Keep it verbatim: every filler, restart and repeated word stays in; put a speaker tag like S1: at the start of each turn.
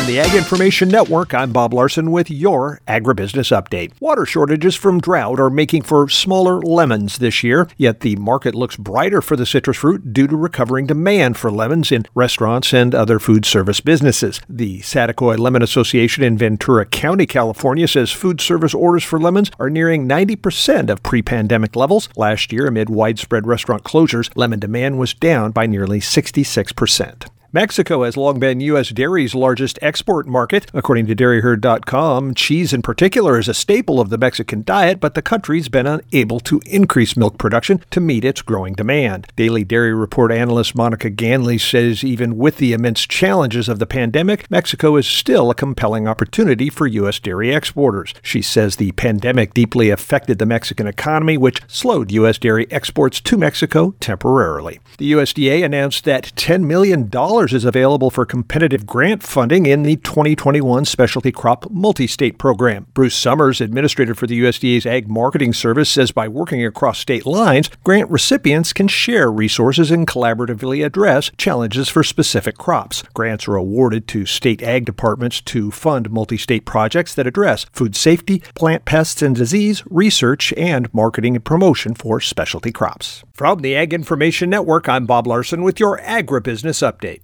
S1: From the Ag Information Network, I'm Bob Larson with your Agribusiness Update. Water shortages from drought are making for smaller lemons this year, yet the market looks brighter for the citrus fruit due to recovering demand for lemons in restaurants and other food service businesses. The Saticoy Lemon Association in Ventura County, California, says food service orders for lemons are nearing ninety percent of pre-pandemic levels. Last year, amid widespread restaurant closures, lemon demand was down by nearly sixty-six percent. Mexico has long been U S dairy's largest export market. According to dairy herd dot com, cheese in particular is a staple of the Mexican diet, but the country's been unable to increase milk production to meet its growing demand. Daily Dairy Report analyst Monica Ganley says even with the immense challenges of the pandemic, Mexico is still a compelling opportunity for U S dairy exporters. She says the pandemic deeply affected the Mexican economy, which slowed U S dairy exports to Mexico temporarily. The U S D A announced that ten million dollars is available for competitive grant funding in the twenty twenty-one Specialty Crop Multi-State Program. Bruce Summers, administrator for the U S D A's Ag Marketing Service, says by working across state lines, grant recipients can share resources and collaboratively address challenges for specific crops. Grants are awarded to state ag departments to fund multi-state projects that address food safety, plant pests and disease, research, and marketing and promotion for specialty crops. From the Ag Information Network, I'm Bob Larson with your Agribusiness Update.